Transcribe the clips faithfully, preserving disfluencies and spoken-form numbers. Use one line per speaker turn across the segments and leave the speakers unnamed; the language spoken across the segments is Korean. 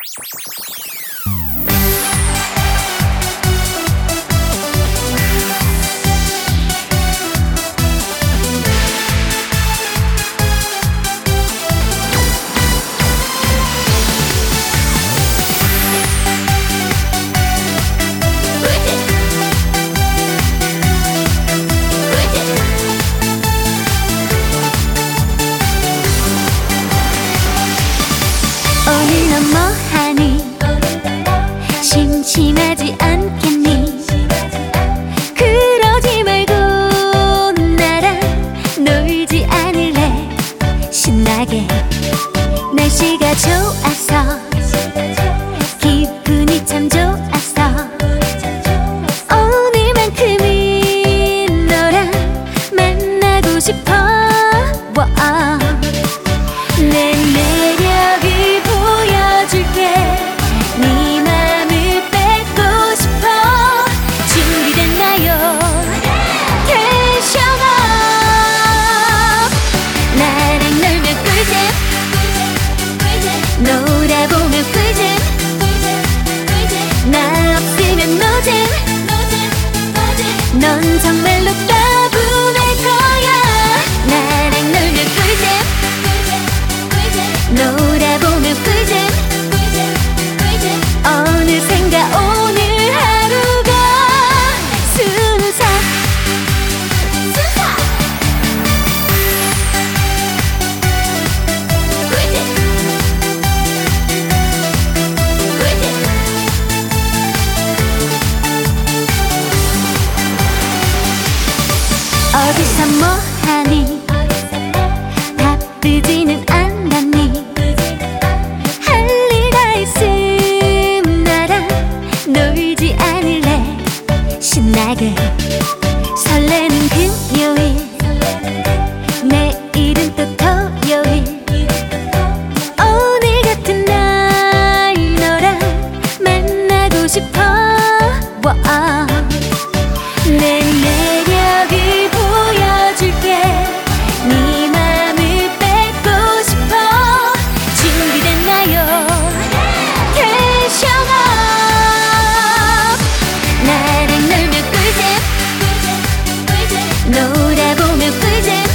오늘 넌 뭐하니? 심심하지 않겠니? 그러지 말고 나랑 놀지 않을래? 신나게 날씨가 좋아서 기분이 참 좋았어. 오늘만큼은 너랑 만나고 싶어. 와. 내 매력을 보여줄게. 네 맘을 뺏고 싶어. 준비됐나요? 텐션 업. 나랑 놀면 꿀잼, 놀아보면 꿀잼. 나 없으면 노잼. 넌 정말로 따분할 거야. 나랑 놀면 꿀잼, 놀아보면 꿀잼. 어느샌가 오늘 하루가 순삭. 순삭. 꿀잼. 꿀잼. 어디서 뭐하니? 바쁘지는 않았니? 할 일 다 있음 나랑 놀지 않을래? 신나게 설레는 금요일, 내일은 또 토요일. 오늘 같은 날 너랑 만나고 싶어. 와. 내 매력을 보여줄게. 네 맘을 뺏고 싶어. 준비됐나요? 텐션 업. 나랑 놀면 꿀잼, 놀아보면 꿀잼.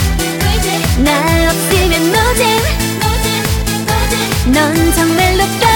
나 없으면 노잼. 넌 정말로